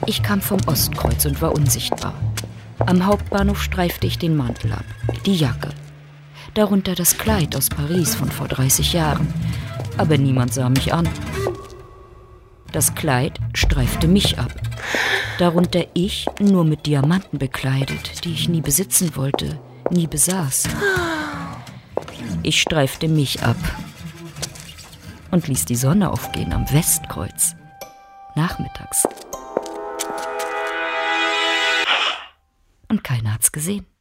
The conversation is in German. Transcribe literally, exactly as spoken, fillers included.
Ich kam vom Ostkreuz und war unsichtbar. Am Hauptbahnhof streifte ich den Mantel ab, die Jacke. Darunter das Kleid aus Paris von vor dreißig Jahren. Aber niemand sah mich an. Das Kleid streifte mich ab. Darunter ich, nur mit Diamanten bekleidet, die ich nie besitzen wollte, nie besaß. Ich streifte mich ab und ließ die Sonne aufgehen am Westkreuz. Nachmittags. Und keiner hat's gesehen.